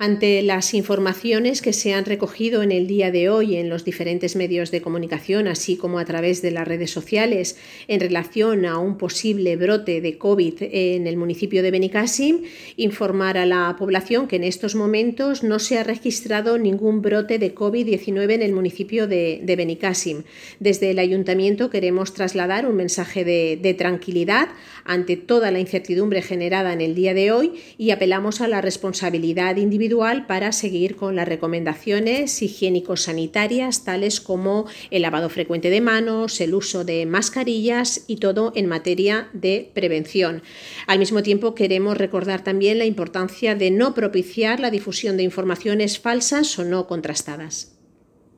Ante las informaciones que se han recogido en el día de hoy en los diferentes medios de comunicación, así como a través de las redes sociales, en relación a un posible brote de COVID en el municipio de Benicàssim, informar a la población que en estos momentos no se ha registrado ningún brote de COVID-19 en el municipio de Benicàssim. Desde el ayuntamiento queremos trasladar un mensaje de tranquilidad ante toda la incertidumbre generada en el día de hoy y apelamos a la responsabilidad individual para seguir con las recomendaciones higiénico-sanitarias, tales como el lavado frecuente de manos, el uso de mascarillas y todo en materia de prevención. Al mismo tiempo, queremos recordar también la importancia de no propiciar la difusión de informaciones falsas o no contrastadas.